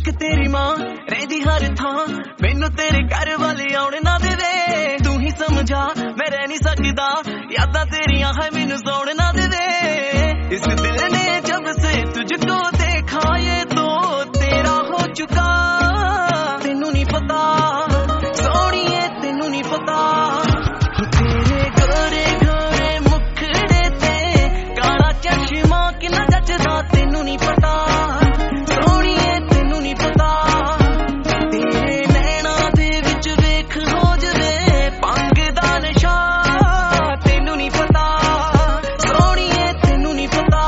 लिख तेरी मां रहंदी हर थां मैनू तेरे घर वाले आउण ना देवे तू ही समझा मैं रह नहीं सकदा यादां तेरियां है मैनू सौण ना देवे इस दिल ने जब से तुझको देखा ये तो तेरा हो चुका तेनू नहीं पता सोहणीए तेनू नहीं पता तेरे गोरे गोरे मुखड़े ते काला चश्मा किन्ना जचदा तेनू नहीं पता सोहणीए तेनू नहीं पता तेरे नैना दे विच वेख हो जवे भंग दा नशा तेनू नहीं पता सोहणीए तेनू नहीं पता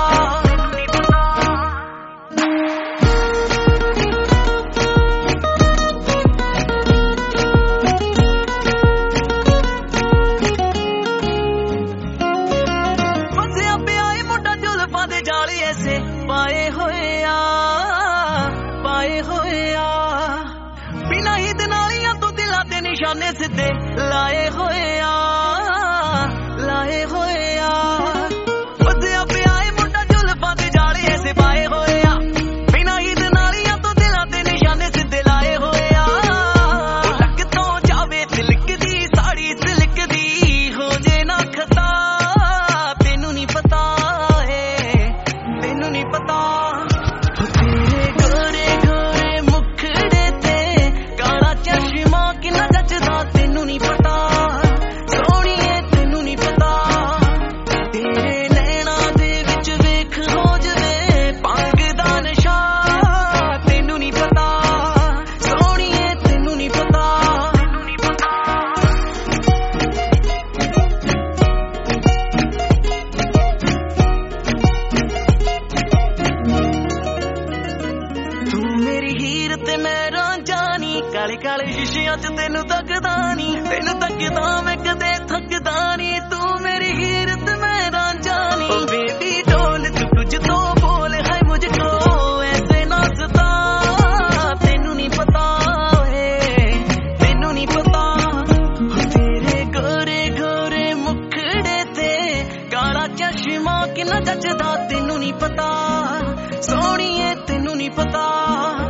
जाली ऐसे पाए होए बिना ही दिनालियां तो दिला दे निशाने सीधे लाए होए फसिया पे आए मुंडा जुल्फां दे जाली ऐसे पाए होए बिना ही दिनालियां तो दिला दे निशाने सीधे लाए होए लक तो जावे तिलक दी साड़ी सिल्क दी हो जे ना खता तेनू नहीं पता नहीं पता तेरे गोरे गोरे मुखड़े ते काला चश्मा किन्ना जचदा तेनू नहीं पता सोहणीए तेनू नहीं पता तेरे नैना दे विच वेख हो जवे भंग दा नशा तेनू नहीं पता सोहणीए तेनू नहीं पता हीर ते मैं रांझानी काले काले शीशियां च तेनू तकदा मैं कदे थकदा नी तू मेरी हीर ते मैं रांझानी ओ बेबी डोल तू कुछ तो बोल है मुझको ऐसे ना सता तेनू नहीं पता तेनू नहीं पता तेरे गोरे गोरे मुखड़े ते काला चश्मा किन्ना जचदा तेनू नहीं पता सोहणीए तेनू नहीं पता